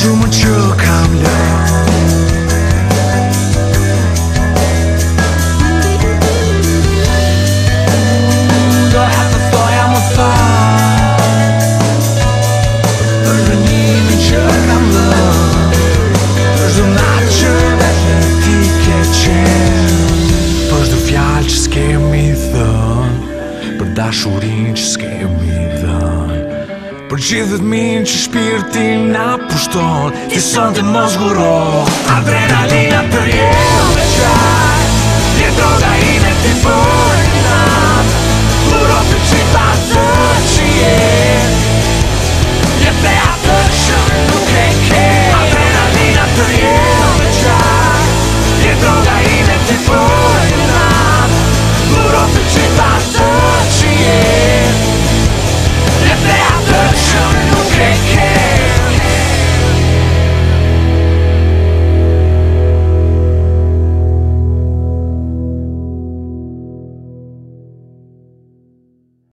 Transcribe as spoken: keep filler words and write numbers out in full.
shumë që kam lënë. Do ha të thoja më fal për rënimin që kam lënë, për çdo natë që vetë ti ke qenë, për çdo fjalë që s'kemi thënë, për dashurinë që s'kemi dhënë, për gjithë fëmijën që shpirti na pushton. Ti sonte mos zguro, adrenalina për jetë me qaj, je droga ime ti për një natë, puro të qita të që jetë, je pleja